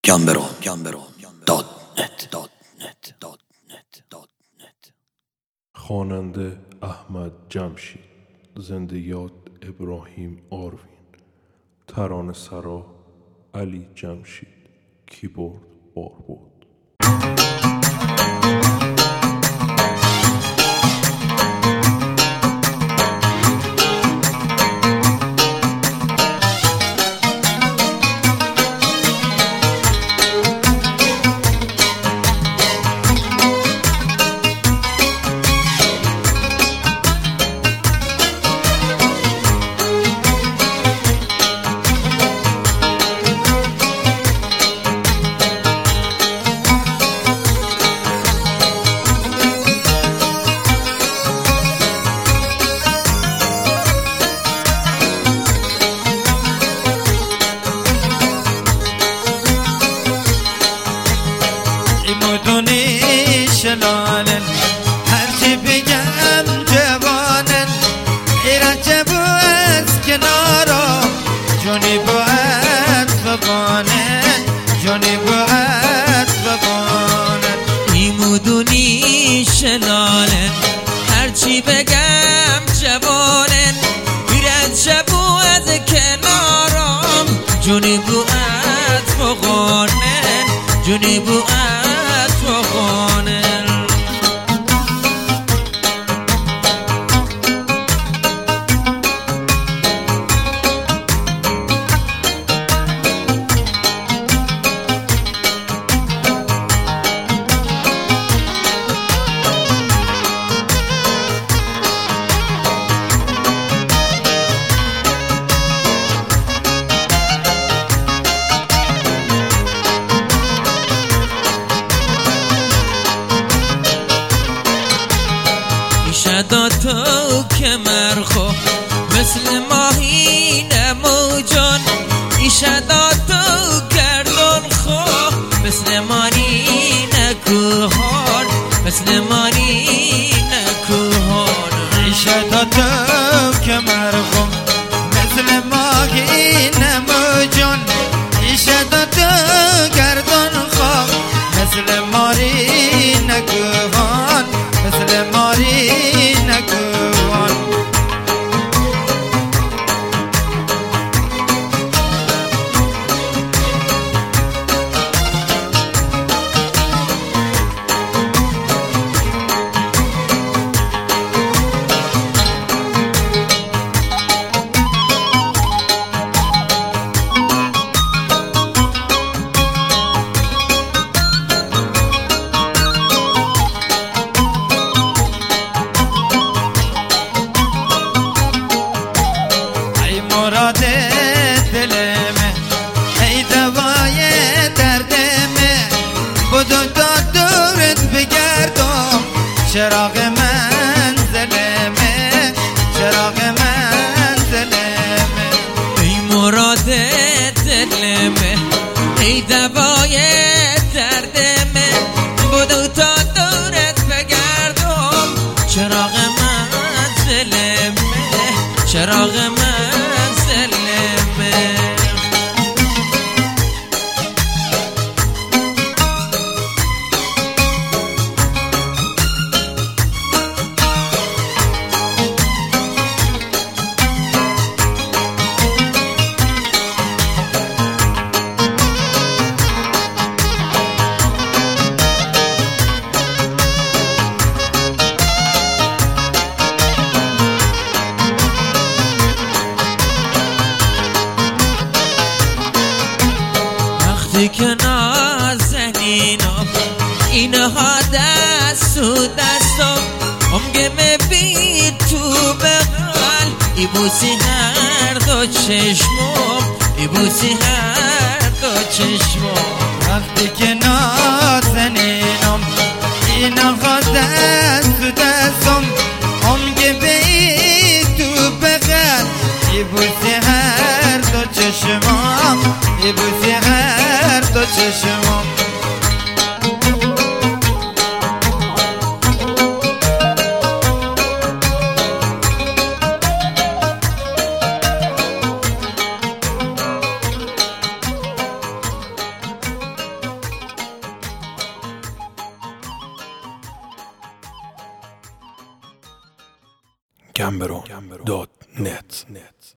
gamberom.net. خواننده احمد جمشید، زندگیات ابراهیم آروین، ترانه سرا علی جمشید، کیبورد باربود. مدونی شلالن هرچی بگم جوانن ایران بو از کنارا جونی بو از ببانن جونی بو از ببانن ای مدونی شلالن هرچی بگم جوانن ایران بو از کنارام جونی بو از ببانن جونی بو از ببانن شدا تو که مرخو مثل ماهی نموجان ایشدا تو گردون خو مثل مانی نکوهان مثل مانی نکوهان ایشدا تو که مرخو مثل ماهی نموجان ایشدا تو گردون خو مثل ماری نکوهان مثل ماری نکوهان مراد دل میں ای دوای درد میں بدو تا دورت بگردم چراغ منزل میں چراغ منزل میں ای مراد دل میں ای دوای درد میں بدو تا دورت بگردم چراغ منزل میں چراغ منزل میں که نازنینم اینها دست و دستم همگمه بی تو بغل ایبوسی هر دو چشمم ایبوسی هر دو چشمم وقتی که نازنینم اینها دست و دستم همگمه بی تو بغل ایبوسی هر دو چشمم ایبوسی هر دو چشمم gamberon.net